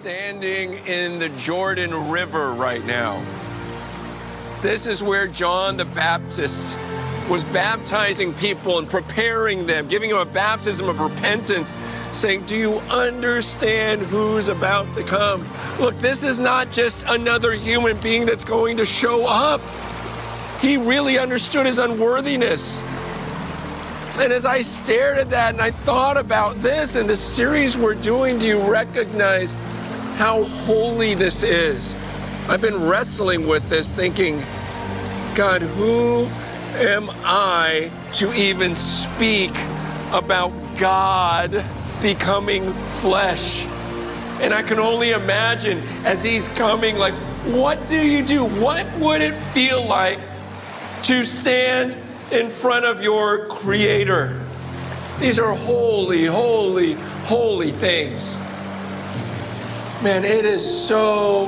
standing in the Jordan River right now. This is where John the Baptist was baptizing people and preparing them, giving them a baptism of repentance, saying, do you understand who's about to come? Look, this is not just another human being that's going to show up. He really understood his unworthiness. And as I stared at that and I thought about this and the series we're doing, do you recognize how holy this is? I've been wrestling with this, thinking, God, who am I to even speak about God becoming flesh? And I can only imagine as he's coming, like, what do you do? What would it feel like to stand in front of your Creator? These are holy, holy, holy things. Man, it is so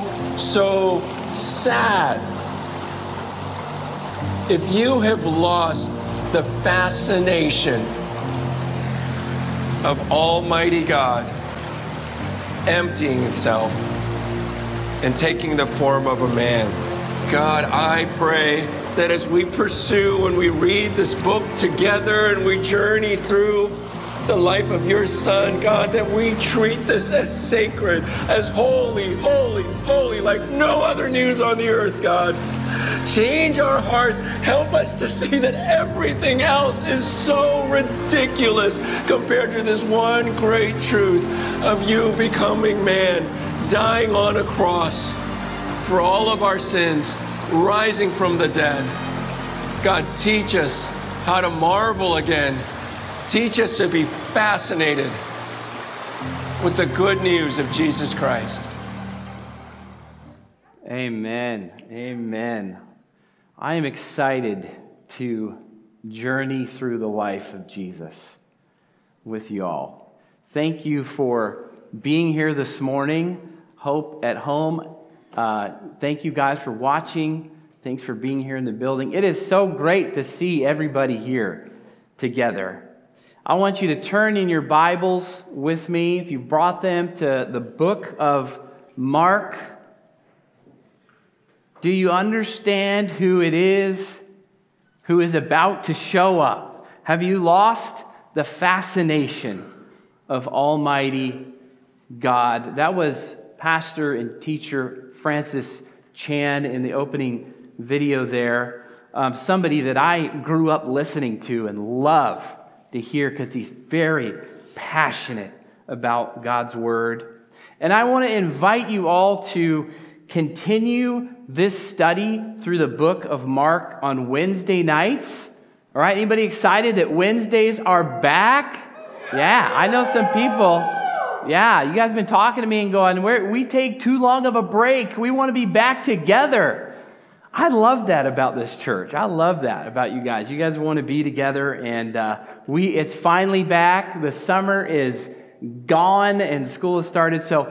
sad if you have lost the fascination of Almighty God emptying himself and taking the form of a man. God, I pray that as we pursue and we read this book together and we journey through the life of your Son, God, that we treat this as sacred, as holy, holy, holy, like no other news on the earth, God. Change our hearts. Help us to see that everything else is so ridiculous compared to this one great truth of you becoming man, dying on a cross for all of our sins, rising from the dead. God, teach us how to marvel again. Teach us to be fascinated with the good news of Jesus Christ. Amen. Amen. I am excited to journey through the life of Jesus with you all. Thank you for being here this morning. Hope at home. Thank you guys for watching. Thanks for being here in the building. It is so great to see everybody here together. I want you to turn in your Bibles with me, if you brought them, to the book of Mark. Do you understand who it is who is about to show up? Have you lost the fascination of Almighty God? That was pastor and teacher Francis Chan in the opening video there. Somebody that I grew up listening to and love to hear because he's very passionate about God's Word. And I want to invite you all to continue this study through the book of Mark on Wednesday nights. All right, anybody excited that Wednesdays are back? Yeah, I know some people. Yeah, you guys have been talking to me and going, we take too long of a break. We want to be back together. I love that about this church. I love that about you guys. You guys want to be together, and it's finally back. The summer is gone, and school has started. So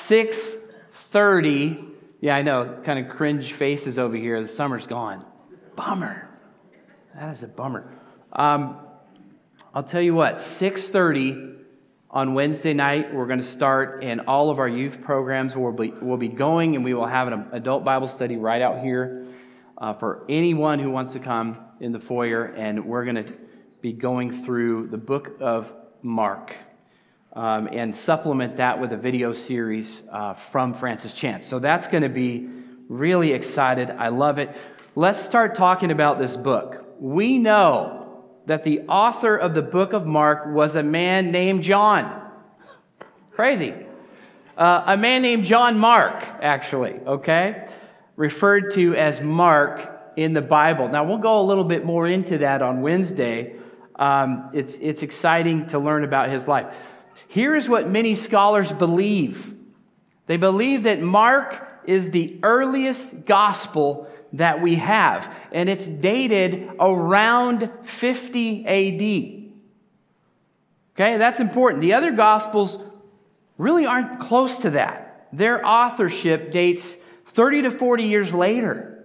6:30. Yeah, I know, kind of cringe faces over here. The summer's gone. Bummer. That is a bummer. I'll tell you what, 6:30 on Wednesday night, we're going to start, and all of our youth programs will be going, and we will have an adult Bible study right out here for anyone who wants to come in the foyer, and we're going to be going through the book of Mark. And supplement that with a video series from Francis Chan. So that's going to be really excited. I love it. Let's start talking about this book. We know that the author of the book of Mark was a man named John. Crazy. A man named John Mark, actually, okay? Referred to as Mark in the Bible. Now, we'll go a little bit more into that on Wednesday. It's exciting to learn about his life. Here is what many scholars believe. They believe that Mark is the earliest gospel that we have, and it's dated around 50 AD. Okay, that's important. The other gospels really aren't close to that. Their authorship dates 30 to 40 years later.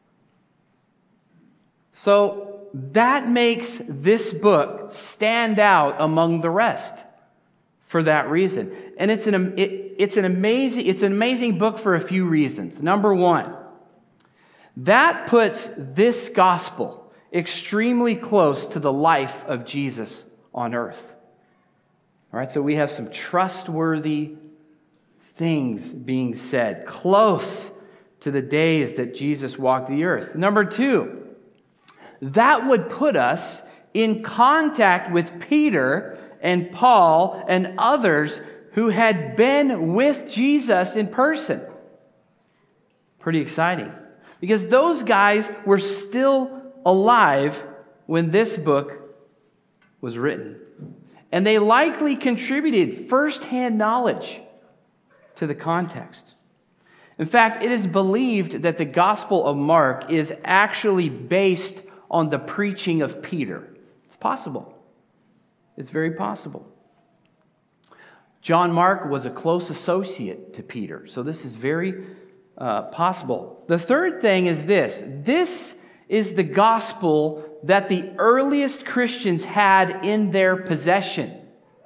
So that makes this book stand out among the rest. for that reason. And it's an amazing book for a few reasons. Number one, that puts this gospel extremely close to the life of Jesus on earth. All right, so we have some trustworthy things being said, close to the days that Jesus walked the earth. Number two, that would put us in contact with Peter and Paul and others who had been with Jesus in person. Pretty exciting, because those guys were still alive when this book was written. And they likely contributed firsthand knowledge to the context. In fact, it is believed that the Gospel of Mark is actually based on the preaching of Peter. It's possible. It's very possible. John Mark was a close associate to Peter, so this is very possible. The third thing is this. This is the gospel that the earliest Christians had in their possession.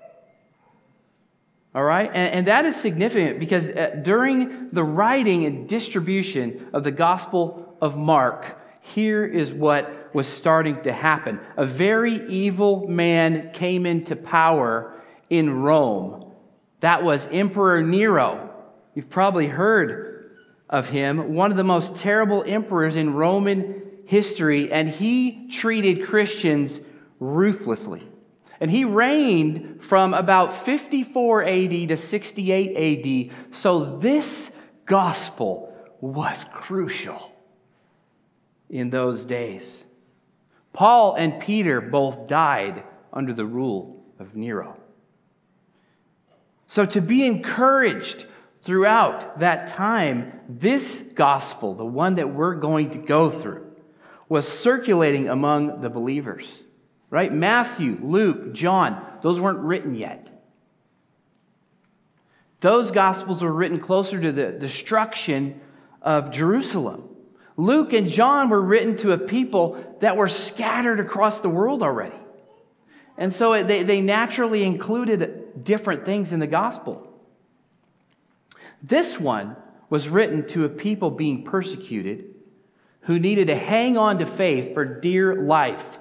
All right? And that is significant because during the writing and distribution of the Gospel of Mark, here is what was starting to happen. A very evil man came into power in Rome. That was Emperor Nero. You've probably heard of him, one of the most terrible emperors in Roman history, and he treated Christians ruthlessly. And he reigned from about 54 AD to 68 AD, so this gospel was crucial in those days. Paul and Peter both died under the rule of Nero. So to be encouraged throughout that time, this gospel, the one that we're going to go through, was circulating among the believers. Right? Matthew, Luke, John, those weren't written yet. Those Gospels were written closer to the destruction of Jerusalem. Luke and John were written to a people that were scattered across the world already. And so they naturally included different things in the Gospel. This one was written to a people being persecuted who needed to hang on to faith for dear life,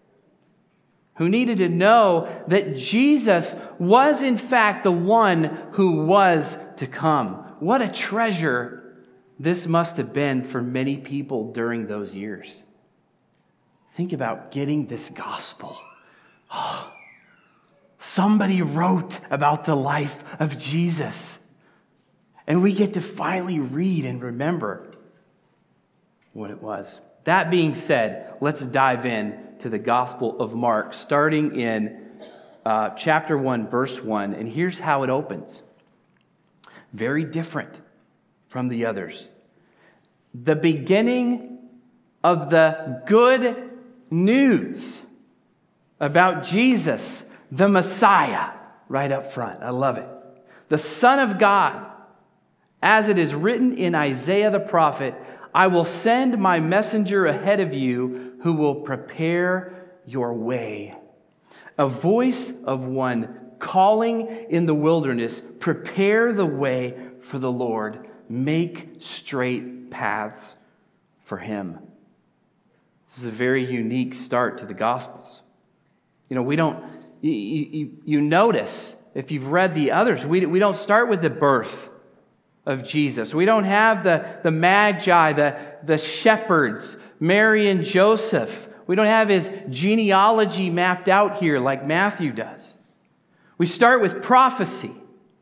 who needed to know that Jesus was in fact the one who was to come. What a treasure this must have been for many people during those years. Think about getting this gospel. Oh, somebody wrote about the life of Jesus, and we get to finally read and remember what it was. That being said, let's dive in to the Gospel of Mark, starting in chapter 1, verse 1. And here's how it opens. Very different from the others. The beginning of the good news about Jesus, the Messiah, right up front. I love it. The Son of God, as it is written in Isaiah the prophet, I will send my messenger ahead of you who will prepare your way. A voice of one calling in the wilderness, prepare the way for the Lord, make straight paths for him. This is a very unique start to the Gospels. You know, we don't, you notice, if you've read the others, we don't start with the birth of Jesus. We don't have the Magi, the shepherds, Mary and Joseph. We don't have his genealogy mapped out here like Matthew does. We start with prophecy.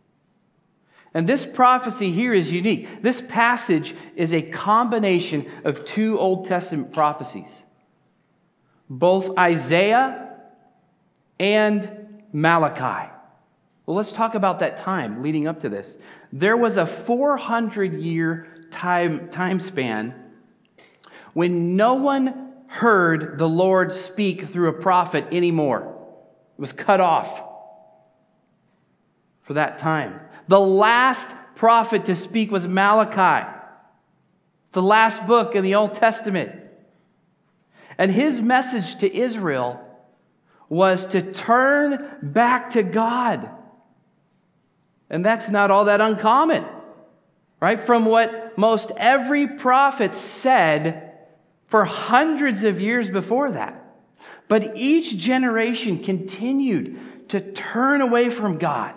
And this prophecy here is unique. This passage is a combination of two Old Testament prophecies, both Isaiah and Malachi. Well, let's talk about that time leading up to this. There was a 400-year time span when no one heard the Lord speak through a prophet anymore. It was cut off for that time. The last prophet to speak was Malachi. It's the last book in the Old Testament. And his message to Israel was to turn back to God And that's not all that uncommon, right? From what most every prophet said for hundreds of years before that. But each generation continued to turn away from God.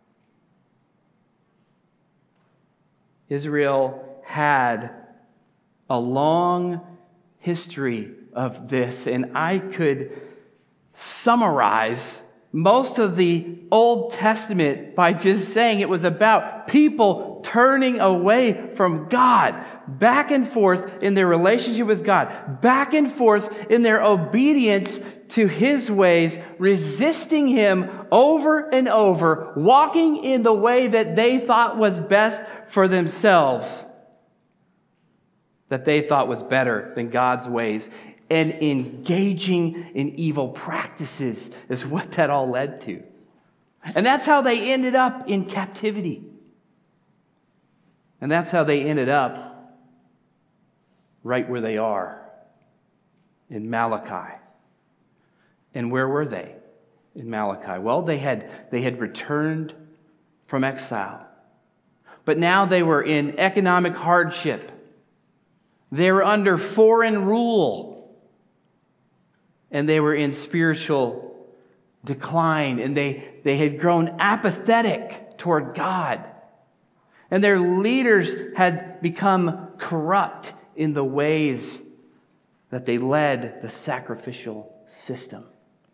Israel had a long history of this, and I could summarize most of the Old Testament by just saying it was about people turning away from God, back and forth in their relationship with God, back and forth in their obedience to His ways, resisting Him over and over, walking in the way that they thought was best for themselves, that they thought was better than God's ways, and engaging in evil practices is what that all led to. And that's how they ended up in captivity. And that's how they ended up right where they are, in Malachi. And where were they in Malachi? Well, they had returned from exile. But now they were in economic hardship. They were under foreign rule. And they were in spiritual decline. And they had grown apathetic toward God. And their leaders had become corrupt in the ways that they led the sacrificial system.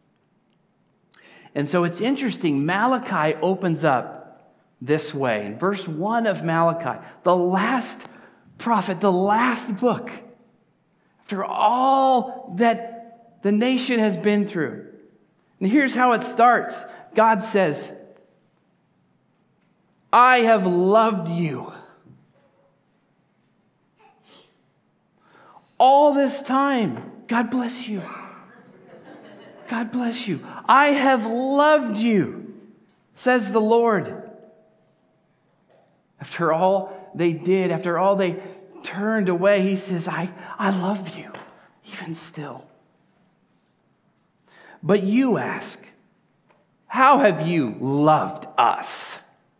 And so it's interesting, Malachi opens up this way. In verse 1 of Malachi, the last prophet, the last book, after all that the nation has been through. And here's how it starts. God says, I have loved you. All this time, God bless you. God bless you. I have loved you, says the Lord. After all they did, after all they turned away, He says, I love you, even still. But you ask, how have you loved us?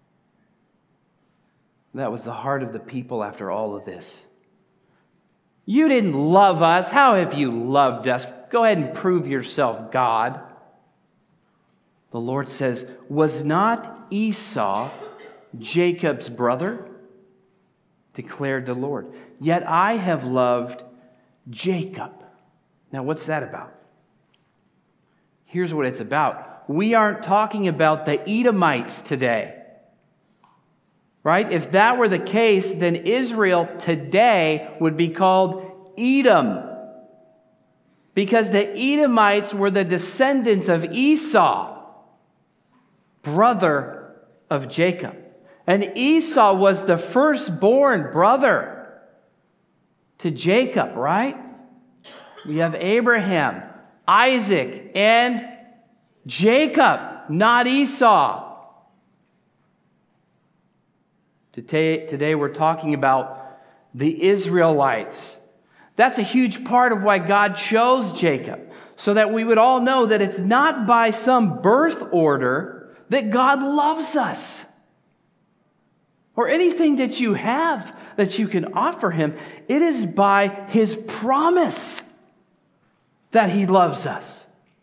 That was the heart of the people after all of this. You didn't love us. How have you loved us? Go ahead and prove yourself, God. The Lord says, was not Esau Jacob's brother? Declared the Lord. Yet I have loved Jacob. Now, what's that about? Here's what it's about. We aren't talking about the Edomites today. Right? If that were the case, then Israel today would be called Edom. Because the Edomites were the descendants of Esau, brother of Jacob. And Esau was the firstborn brother to Jacob, right? We have Abraham, Isaac, and Jacob, not Esau. Today we're talking about the Israelites. That's a huge part of why God chose Jacob, so that we would all know that it's not by some birth order that God loves us, or anything that you have that you can offer Him. It is by His promise that He loves us.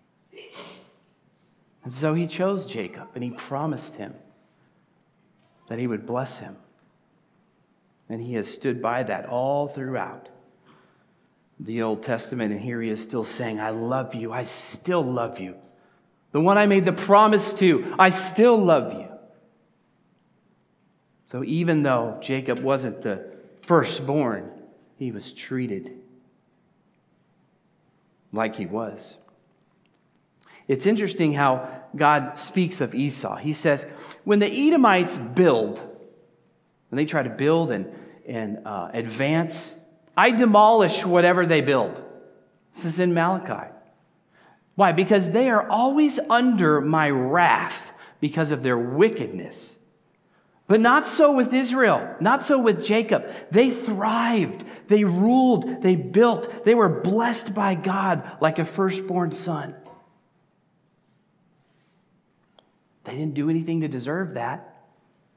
And so He chose Jacob, and He promised him that He would bless him. And He has stood by that all throughout the Old Testament. And here He is still saying, I love you. I still love you. The one I made the promise to, I still love you. So even though Jacob wasn't the firstborn, he was treated like he was. It's interesting how God speaks of Esau. He says, when the Edomites build, when they try to build and advance, I demolish whatever they build. This is in Malachi. Why? Because they are always under my wrath because of their wickedness. But not so with Israel, not so with Jacob. They thrived, they ruled, they built, they were blessed by God like a firstborn son. They didn't do anything to deserve that.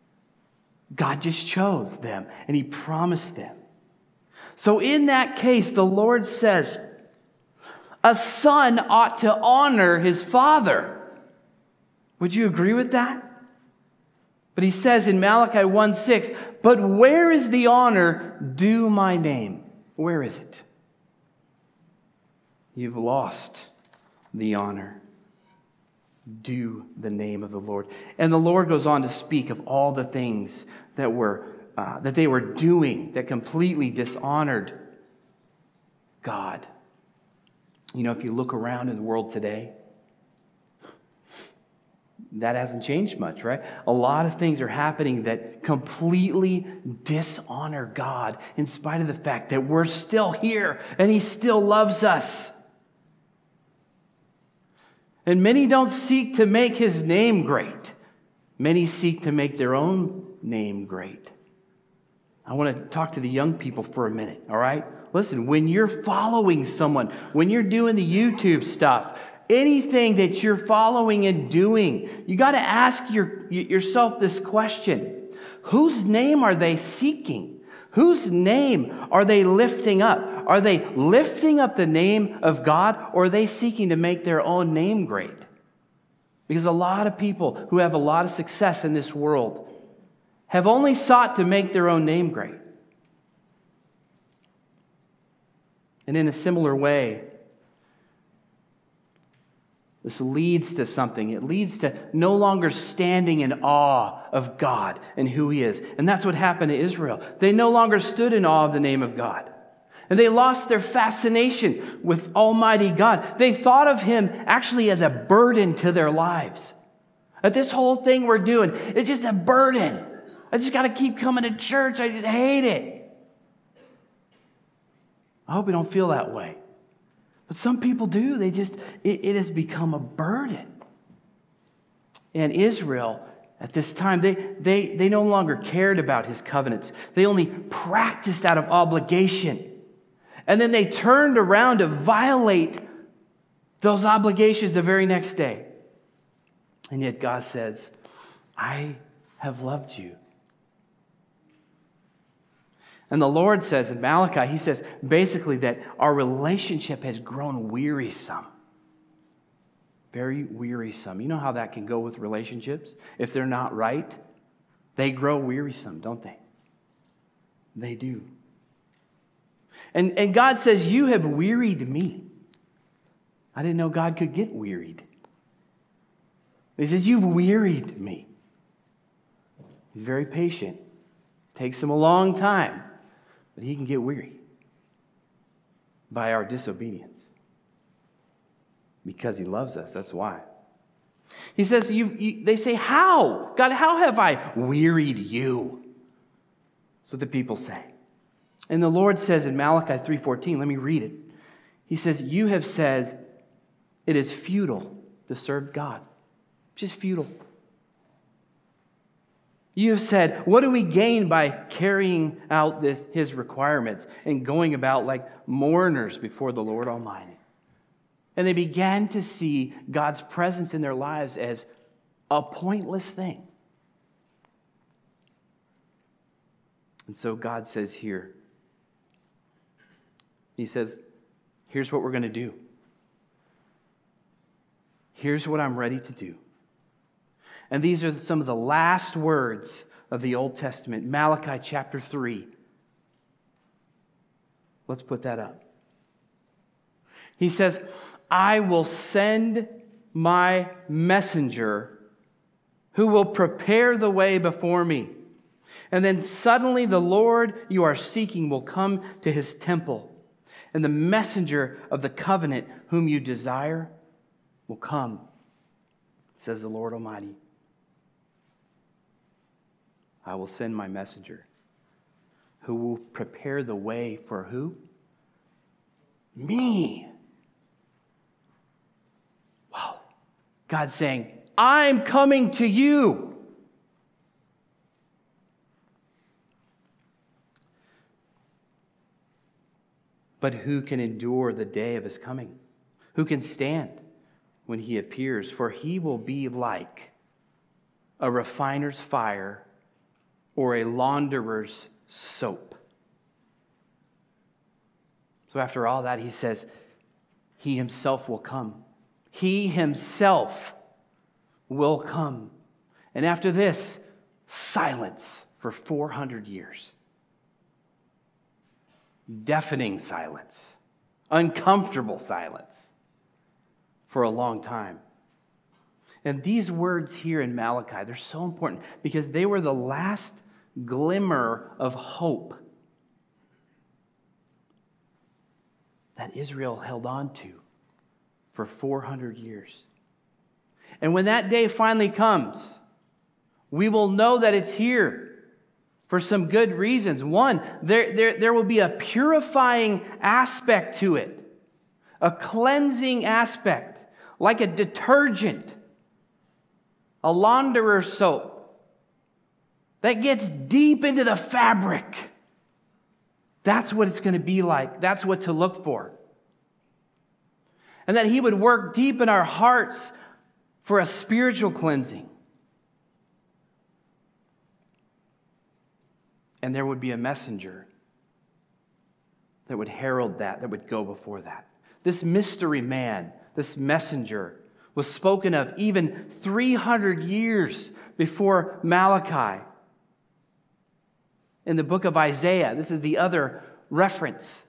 God just chose them, and he promised them. So in that case, the Lord says, a son ought to honor his father. Would you agree with that? But he says in Malachi 1:6, but where is the honor due my name? Where is it? You've lost the honor due the name of the Lord. And the Lord goes on to speak of all the things that they were doing that completely dishonored God. You know, if you look around in the world today, that hasn't changed much, right? A lot of things are happening that completely dishonor God in spite of the fact that we're still here and he still loves us. And many don't seek to make his name great. Many seek to make their own name great. I want to talk to the young people for a minute, all right? Listen, when you're following someone, when you're doing the YouTube stuff, anything that you're following and doing, you got to ask yourself this question. Whose name are they seeking? Whose name are they lifting up? Are they lifting up the name of God, or are they seeking to make their own name great? Because a lot of people who have a lot of success in this world have only sought to make their own name great. And in a similar way, this leads to something. It leads to no longer standing in awe of God and who he is. And that's what happened to Israel. They no longer stood in awe of the name of God. And they lost their fascination with Almighty God. They thought of him actually as a burden to their lives. That this whole thing we're doing, it's just a burden. I just got to keep coming to church. I just hate it. I hope you don't feel that way. But some people do. It has become a burden. And Israel, at this time, they no longer cared about his covenants. They only practiced out of obligation. And then they turned around to violate those obligations the very next day. And yet God says, I have loved you. And the Lord says in Malachi, he says basically that our relationship has grown wearisome. Very wearisome. You know how that can go with relationships? If they're not right, they grow wearisome, don't they? They do. And God says, you have wearied me. I didn't know God could get wearied. He says, you've wearied me. He's very patient. Takes him a long time. But he can get weary by our disobedience. Because he loves us, that's why. He says, they say, how? God, how have I wearied you? That's what the people say. And the Lord says in Malachi 3:14, let me read it. He says, you have said it is futile to serve God. Just futile. You have said, what do we gain by carrying out his requirements and going about like mourners before the Lord Almighty? And they began to see God's presence in their lives as a pointless thing. And so God says here, he says, here's what we're going to do. Here's what I'm ready to do. And these are some of the last words of the Old Testament, Malachi chapter 3. Let's put that up. He says, I will send my messenger who will prepare the way before me. And then suddenly the Lord you are seeking will come to his temple. And the messenger of the covenant whom you desire will come, says the Lord Almighty. I will send my messenger who will prepare the way for who? Me. Wow. God's saying, I'm coming to you. But who can endure the day of his coming? Who can stand when he appears? For he will be like a refiner's fire or a launderer's soap. So after all that, he says, he himself will come. He himself will come. And after this, silence for 400 years. Deafening silence. Uncomfortable silence for a long time. And these words here in Malachi, they're so important because they were the last glimmer of hope that Israel held on to for 400 years. And when that day finally comes, we will know that it's here for some good reasons. One, there will be a purifying aspect to it, a cleansing aspect, like a detergent, a launderer's soap that gets deep into the fabric. That's what it's going to be like. That's what to look for. And that he would work deep in our hearts for a spiritual cleansing. And there would be a messenger that would herald that would go before that. This mystery man, this messenger, was spoken of even 300 years before Malachi. In the book of Isaiah, this is the other reference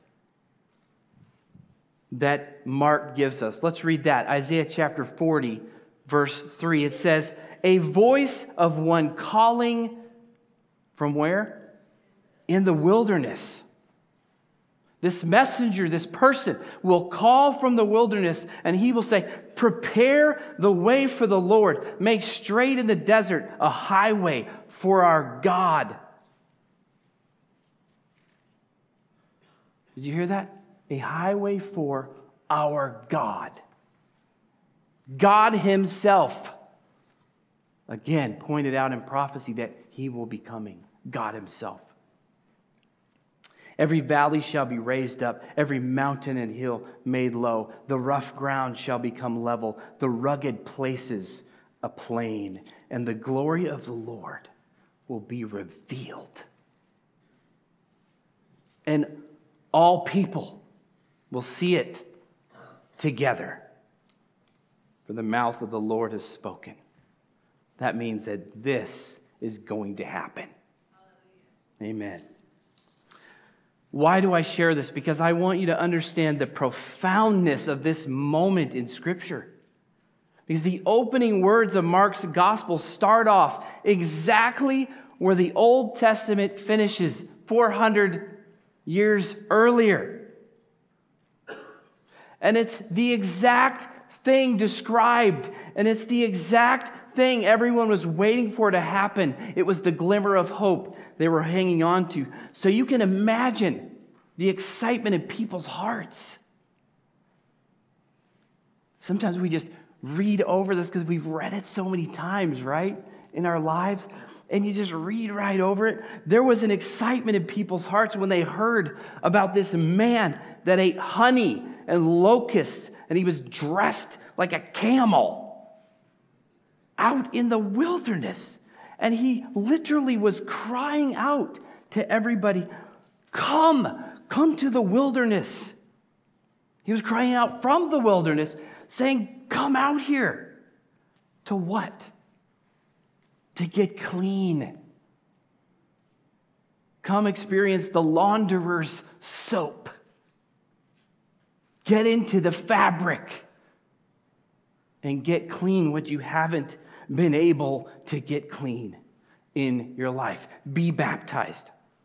that Mark gives us. Let's read that. Isaiah chapter 40, verse 3. It says, a voice of one calling from where? In the wilderness. This messenger, this person, will call from the wilderness and he will say, prepare the way for the Lord. Make straight in the desert a highway for our God. Did you hear that? A highway for our God. God himself, again, pointed out in prophecy that he will be coming. God himself. Every valley shall be raised up, every mountain and hill made low. The rough ground shall become level, the rugged places a plain, and the glory of the Lord will be revealed. And all people will see it together. For the mouth of the Lord has spoken. That means that this is going to happen. Amen. Why do I share this? Because I want you to understand the profoundness of this moment in Scripture. Because the opening words of Mark's gospel start off exactly where the Old Testament finishes 400 years earlier. And it's the exact thing described, and it's the exact thing everyone was waiting for to happen. It was the glimmer of hope they were hanging on to. So you can imagine the excitement in people's hearts. Sometimes we just read over this because we've read it so many times, right, in our lives, and you just read right over it. There was an excitement in people's hearts when they heard about this man that ate honey and locusts, and he was dressed like a camel out in the wilderness. And he literally was crying out to everybody, come to the wilderness. He was crying out from the wilderness, saying, come out here. To what? To get clean. Come experience the launderer's soap. Get into the fabric and get clean what you haven't been able to get clean in your life. Be baptized.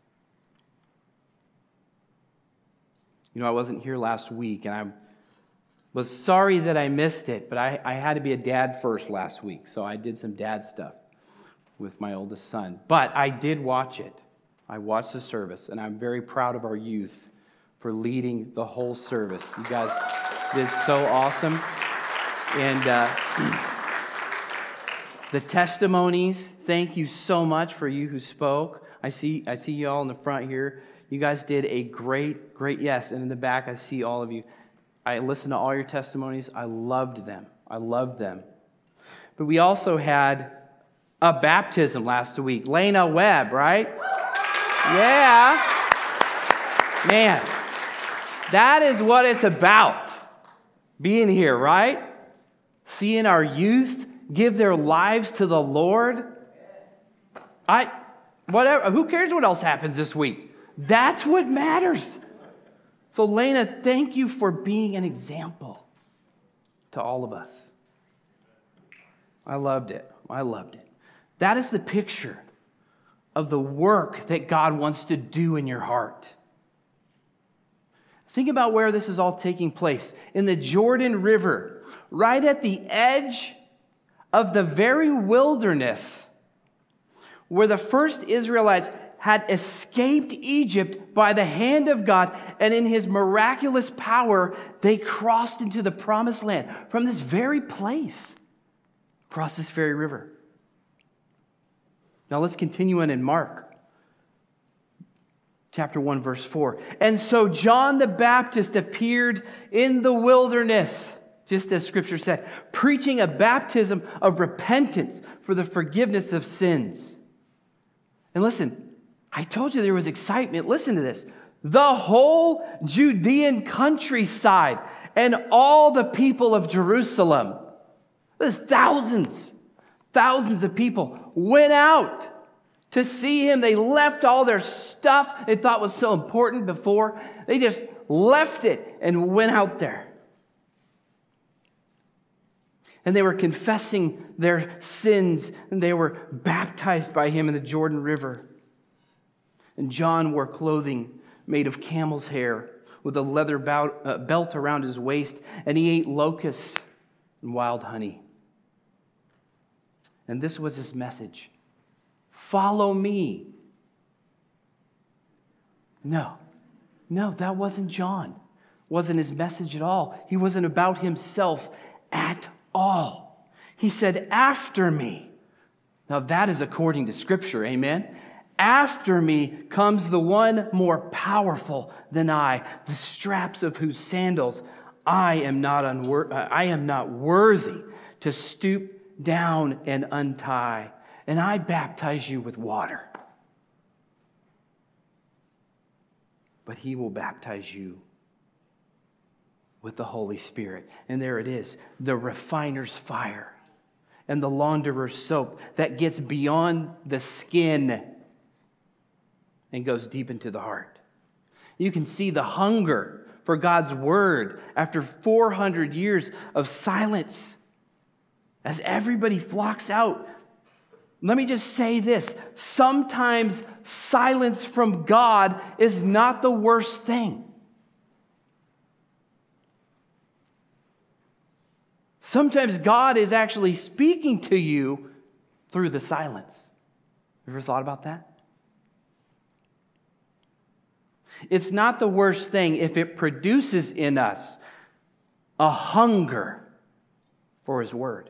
You know, I wasn't here last week, and I was sorry that I missed it, but I had to be a dad first last week, so I did some dad stuff with my oldest son. But I did watch it. I watched the service, and I'm very proud of our youth for leading the whole service. You guys did so awesome. And the testimonies, thank you so much for you who spoke. I see you all in the front here. You guys did a great yes. And in the back, I see all of you. I listened to all your testimonies. I loved them. But we also had a baptism last week. Lena Webb, right? Yeah. Man, that is what it's about. Being here, right? Seeing our youth give their lives to the Lord. Whatever. Who cares what else happens this week? That's what matters. So, Lena, thank you for being an example to all of us. I loved it. That is the picture of the work that God wants to do in your heart. Think about where this is all taking place. In the Jordan River, right at the edge of the very wilderness where the first Israelites had escaped Egypt by the hand of God, and in his miraculous power, they crossed into the promised land from this very place, across this very river. Now let's continue on in Mark, chapter 1, verse 4. And so John the Baptist appeared in the wilderness, just as Scripture said, preaching a baptism of repentance for the forgiveness of sins. And listen, I told you there was excitement. Listen to this. The whole Judean countryside and all the people of Jerusalem, the thousands of people went out to see him. They left all their stuff they thought was so important before. They just left it and went out there. And they were confessing their sins, and they were baptized by him in the Jordan River. And John wore clothing made of camel's hair with a leather belt around his waist, and he ate locusts and wild honey. And this was his message: follow me. No, that wasn't John. Wasn't his message at all. He wasn't about himself at all. He said, after me. Now that is according to Scripture, amen? After me comes the one more powerful than I, the straps of whose sandals I am not worthy to stoop down and untie. And I baptize you with water. But he will baptize you with the Holy Spirit. And there it is, the refiner's fire and the launderer's soap that gets beyond the skin and goes deep into the heart. You can see the hunger for God's word after 400 years of silence as everybody flocks out. Let me just say this. Sometimes silence from God is not the worst thing. Sometimes God is actually speaking to you through the silence. Have you ever thought about that? It's not the worst thing if it produces in us a hunger for His Word.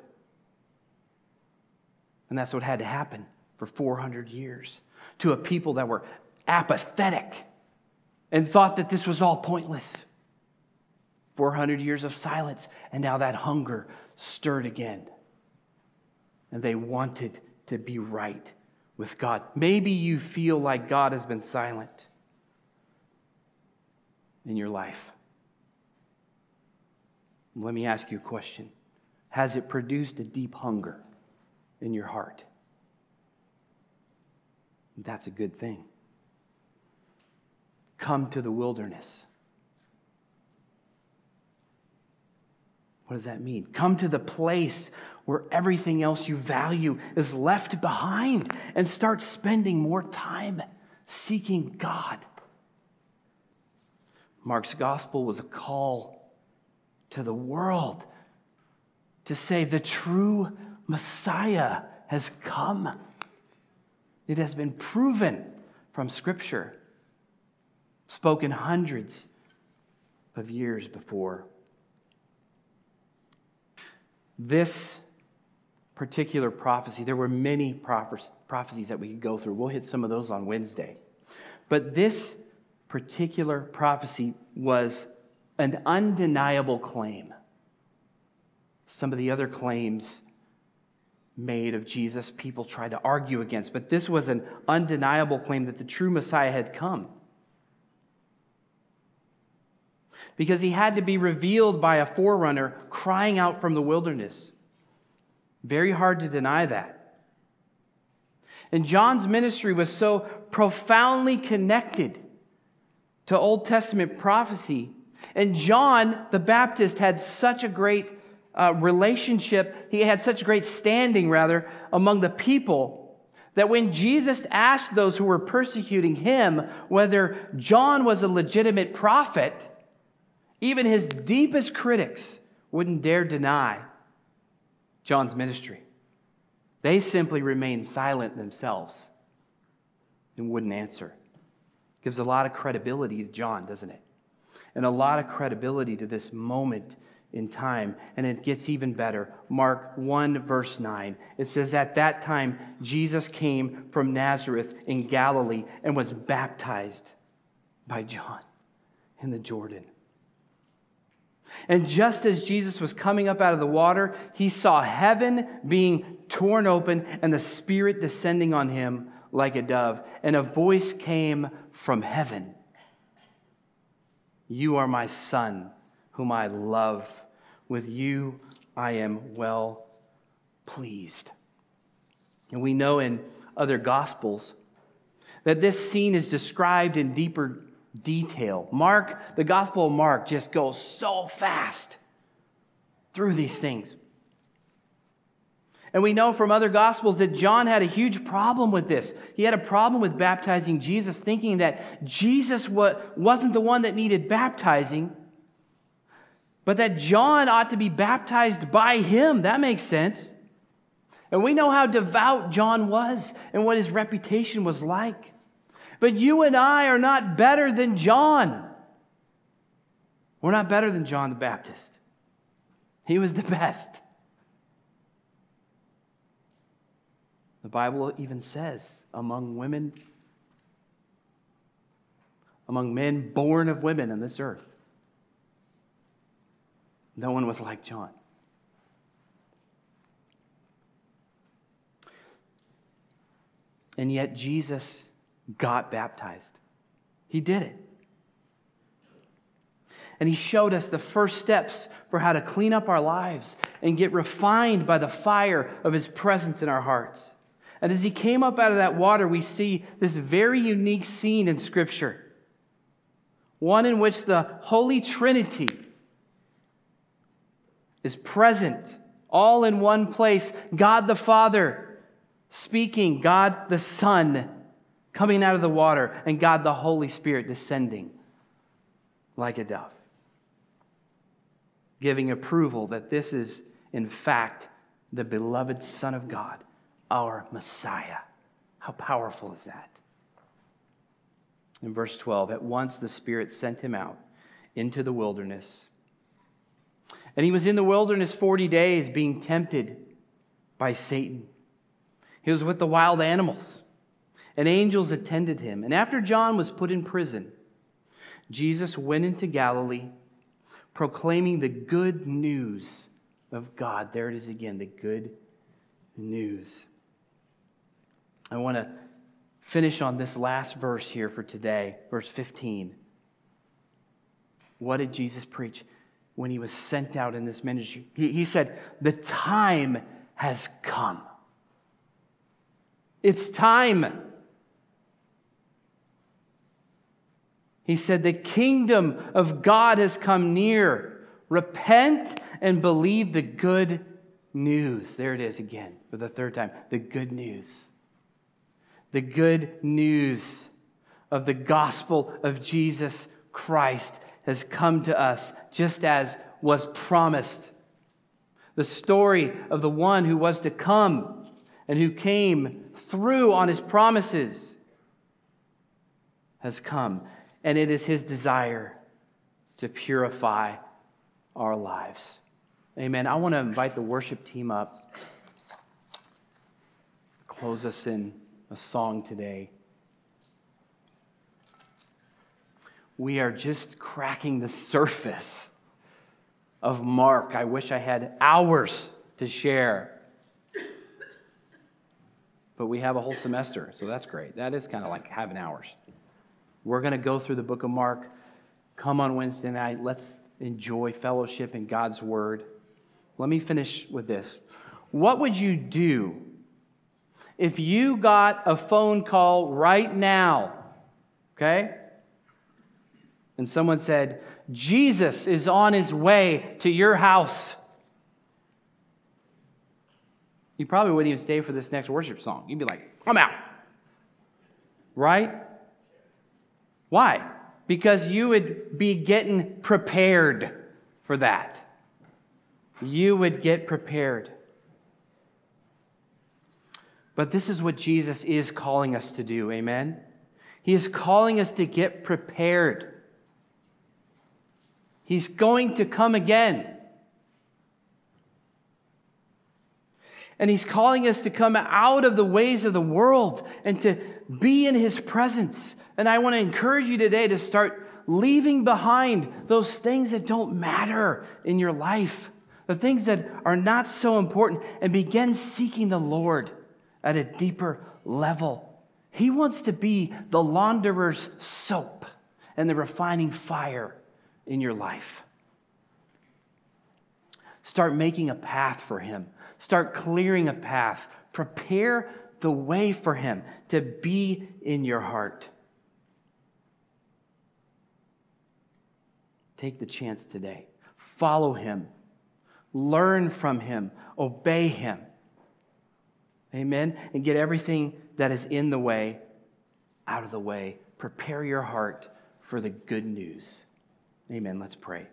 And that's what had to happen for 400 years to a people that were apathetic and thought that this was all pointless. 400 years of silence, and now that hunger stirred again. And they wanted to be right with God. Maybe you feel like God has been silent in your life. Let me ask you a question. Has it produced a deep hunger in your heart? That's a good thing. Come to the wilderness. What does that mean? Come to the place where everything else you value is left behind and start spending more time seeking God. Mark's gospel was a call to the world to say the true Messiah has come. It has been proven from Scripture, spoken hundreds of years before. This particular prophecy, there were many prophecies that we could go through. We'll hit some of those on Wednesday. But this particular prophecy was an undeniable claim. Some of the other claims made of Jesus, people tried to argue against. But this was an undeniable claim that the true Messiah had come. Because he had to be revealed by a forerunner crying out from the wilderness. Very hard to deny that. And John's ministry was so profoundly connected to Old Testament prophecy. And John the Baptist had such a great relationship, he had such great standing, rather, among the people, that when Jesus asked those who were persecuting him whether John was a legitimate prophet, even his deepest critics wouldn't dare deny John's ministry. They simply remained silent themselves and wouldn't answer. Gives a lot of credibility to John, doesn't it? And a lot of credibility to this moment in time. And it gets even better. Mark 1, verse 9. It says, "At that time, Jesus came from Nazareth in Galilee and was baptized by John in the Jordan." And just as Jesus was coming up out of the water, he saw heaven being torn open and the Spirit descending on him like a dove. And a voice came from heaven. "You are my Son, whom I love. With you I am well pleased." And we know in other Gospels that this scene is described in deeper detail. Mark, the Gospel of Mark, just goes so fast through these things. And we know from other Gospels that John had a huge problem with this. He had a problem with baptizing Jesus, thinking that Jesus wasn't the one that needed baptizing, but that John ought to be baptized by him. That makes sense. And we know how devout John was and what his reputation was like. But you and I are not better than John. We're not better than John the Baptist. He was the best. The Bible even says, among women, among men born of women on this earth, no one was like John. And yet Jesus got baptized. He did it. And he showed us the first steps for how to clean up our lives and get refined by the fire of his presence in our hearts. And as he came up out of that water, we see this very unique scene in Scripture. One in which the Holy Trinity is present, all in one place. God the Father speaking, God the Son coming out of the water, and God the Holy Spirit descending like a dove, giving approval that this is, in fact, the beloved Son of God, our Messiah. How powerful is that? In verse 12, at once the Spirit sent him out into the wilderness. And he was in the wilderness 40 days being tempted by Satan. He was with the wild animals, and angels attended him. And after John was put in prison, Jesus went into Galilee, proclaiming the good news of God. There it is again, the good news. I want to finish on this last verse here for today, verse 15. What did Jesus preach when he was sent out in this ministry? He said, the time has come. It's time. He said, the kingdom of God has come near. Repent and believe the good news. There it is again for the third time. The good news. The good news of the gospel of Jesus Christ has come to us just as was promised. The story of the one who was to come and who came through on his promises has come. And it is his desire to purify our lives. Amen. I want to invite the worship team up. Close us in a song today. We are just cracking the surface of Mark. I wish I had hours to share. but we have a whole semester, so that's great. That is kind of like having hours. We're going to go through the book of Mark. Come on Wednesday night. Let's enjoy fellowship in God's Word. Let me finish with this. What would you do if you got a phone call right now, okay? And someone said, Jesus is on his way to your house. You probably wouldn't even stay for this next worship song. You'd be like, I'm out. Right? Why? Because you would be getting prepared for that. You would get prepared. But this is what Jesus is calling us to do. Amen? He is calling us to get prepared. He's going to come again. And He's calling us to come out of the ways of the world and to be in His presence. And I want to encourage you today to start leaving behind those things that don't matter in your life, the things that are not so important, and begin seeking the Lord at a deeper level. He wants to be the launderer's soap and the refining fire in your life. Start making a path for Him. Start clearing a path. Prepare the way for Him to be in your heart. Take the chance today. Follow Him. Learn from Him. Obey Him. Amen? And get everything that is in the way out of the way. Prepare your heart for the good news. Amen. Let's pray.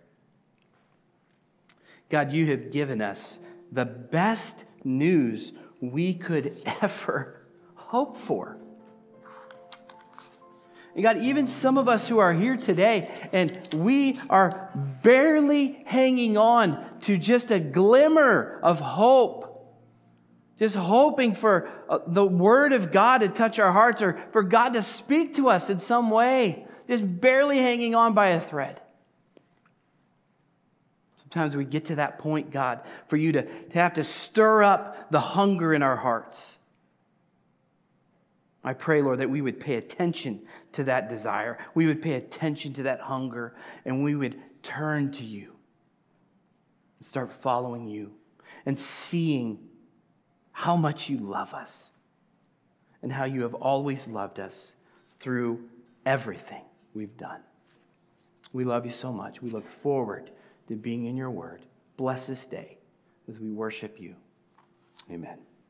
God, you have given us the best news we could ever hope for. And God, even some of us who are here today, and we are barely hanging on to just a glimmer of hope, just hoping for the Word of God to touch our hearts or for God to speak to us in some way, just barely hanging on by a thread. Sometimes we get to that point, God, for you to have to stir up the hunger in our hearts. I pray, Lord, that we would pay attention to that desire. We would pay attention to that hunger, and we would turn to you and start following you and seeing how much you love us and how you have always loved us through everything we've done. We love you so much. We look forward to being in your word. Bless this day as we worship you. Amen.